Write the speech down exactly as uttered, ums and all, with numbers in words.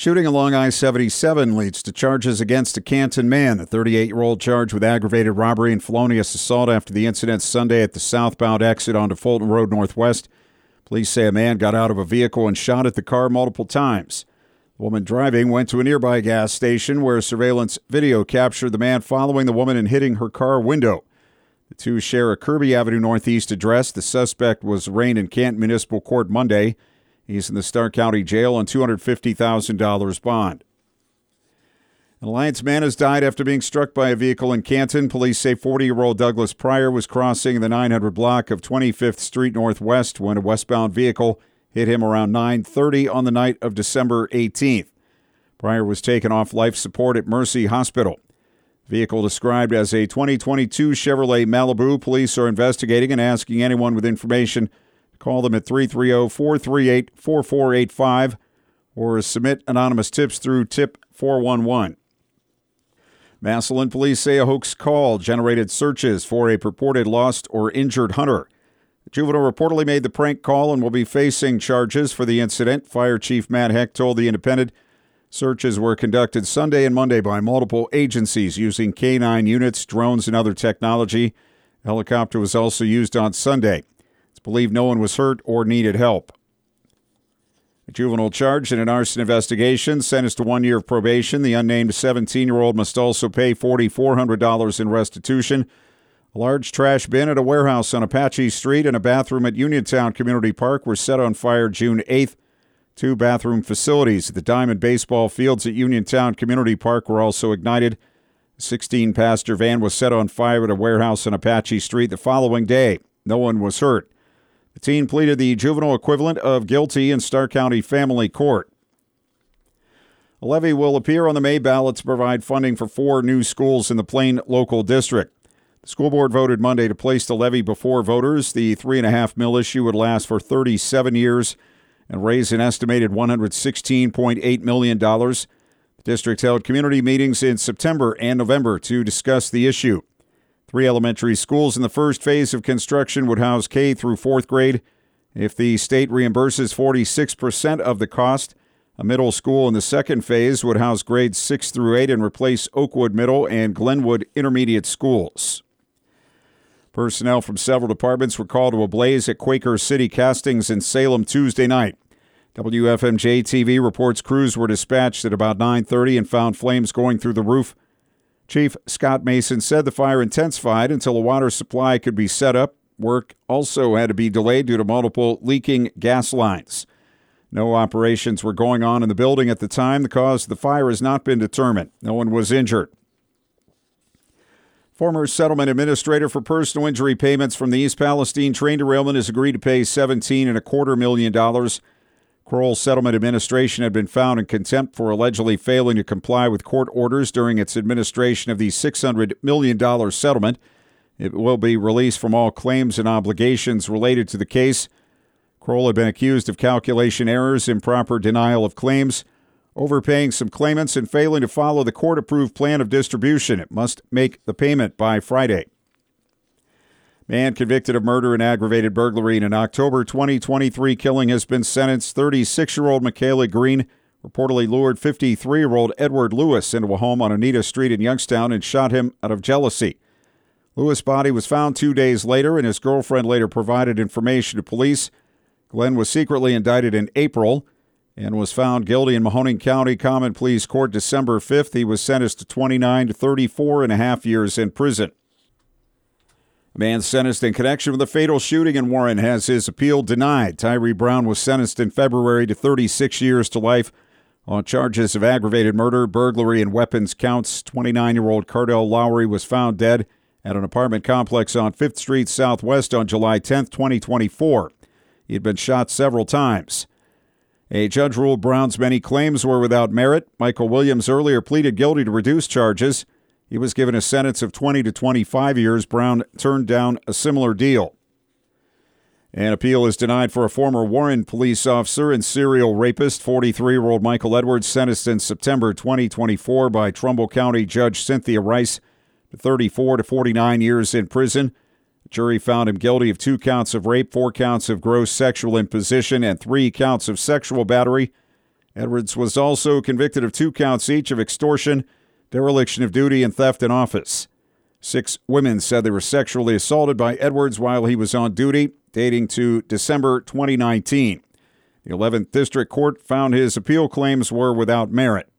Shooting along I seventy-seven leads to charges against a Canton man. A thirty-eight-year-old charged with aggravated robbery and felonious assault after the incident Sunday at the southbound exit onto Fulton Road Northwest. Police say a man got out of a vehicle and shot at the car multiple times. The woman driving went to a nearby gas station where surveillance video captured the man following the woman and hitting her car window. The two share a Kirby Avenue Northeast address. The suspect was arraigned in Canton Municipal Court Monday. He's in the Stark County Jail on two hundred fifty thousand dollars bond. An Alliance man has died after being struck by a vehicle in Canton. Police say forty-year-old Douglas Pryor was crossing the nine hundred block of twenty-fifth Street Northwest when a westbound vehicle hit him around nine thirty on the night of December eighteenth. Pryor was taken off life support at Mercy Hospital. Vehicle described as a twenty twenty-two Chevrolet Malibu. Police are investigating and asking anyone with information to call them at three three zero, four three eight, four four eight five or submit anonymous tips through tip four one one. Massillon police say a hoax call generated searches for a purported lost or injured hunter. The juvenile reportedly made the prank call and will be facing charges for the incident. Fire Chief Matt Heck told The Independent searches were conducted Sunday and Monday by multiple agencies using K nine units, drones, and other technology. A helicopter was also used on Sunday. It's believed no one was hurt or needed help. A juvenile charged in an arson investigation, sentenced to one year of probation. The unnamed seventeen-year-old must also pay four thousand four hundred dollars in restitution. A large trash bin at a warehouse on Apache Street and a bathroom at Uniontown Community Park were set on fire June eighth. Two bathroom facilities at the Diamond Baseball Fields at Uniontown Community Park were also ignited. A sixteen-passenger van was set on fire at a warehouse on Apache Street the following day. No one was hurt. The teen pleaded the juvenile equivalent of guilty in Stark County Family Court. A levy will appear on the May ballot to provide funding for four new schools in the Plain Local District. The school board voted Monday to place the levy before voters. The three and a half mil issue would last for thirty-seven years and raise an estimated one hundred sixteen point eight million dollars. The district held community meetings in September and November to discuss the issue. Three elementary schools in the first phase of construction would house K through fourth grade. If the state reimburses forty-six percent of the cost, a middle school in the second phase would house grades six through eight and replace Oakwood Middle and Glenwood Intermediate schools. Personnel from several departments were called to a blaze at Quaker City Castings in Salem Tuesday night. W F M J T V reports crews were dispatched at about nine thirty and found flames going through the roof. Chief Scott Mason said the fire intensified until a water supply could be set up. Work also had to be delayed due to multiple leaking gas lines. No operations were going on in the building at the time. The cause of the fire has not been determined. No one was injured. Former settlement administrator for personal injury payments from the East Palestine train derailment has agreed to pay seventeen and a quarter million dollars. Kroll Settlement Administration had been found in contempt for allegedly failing to comply with court orders during its administration of the six hundred million dollars settlement. It will be released from all claims and obligations related to the case. Kroll had been accused of calculation errors, improper denial of claims, overpaying some claimants, and failing to follow the court-approved plan of distribution. It must make the payment by Friday. Man convicted of murder and aggravated burglary in an October twenty twenty-three killing has been sentenced. thirty-six-year-old Michaela Green reportedly lured fifty-three-year-old Edward Lewis into a home on Anita Street in Youngstown and shot him out of jealousy. Lewis' body was found two days later, and his girlfriend later provided information to police. Glenn was secretly indicted in April and was found guilty in Mahoning County Common Pleas Court December fifth. He was sentenced to twenty-nine to thirty-four and a half years in prison. A man sentenced in connection with a fatal shooting in Warren has his appeal denied. Tyree Brown was sentenced in February to thirty-six years to life on charges of aggravated murder, burglary, and weapons counts. twenty-nine-year-old Cardell Lowry was found dead at an apartment complex on fifth Street Southwest on July tenth, twenty twenty-four. He had been shot several times. A judge ruled Brown's many claims were without merit. Michael Williams earlier pleaded guilty to reduced charges. He was given a sentence of twenty to twenty-five years. Brown turned down a similar deal. An appeal is denied for a former Warren police officer and serial rapist, forty-three-year-old Michael Edwards, sentenced in September twenty twenty-four by Trumbull County Judge Cynthia Rice to thirty-four to forty-nine years in prison. The jury found him guilty of two counts of rape, four counts of gross sexual imposition, and three counts of sexual battery. Edwards was also convicted of two counts each of extortion, dereliction of duty, and theft in office. Six women said they were sexually assaulted by Edwards while he was on duty, dating to December twenty nineteen. The eleventh District Court found his appeal claims were without merit.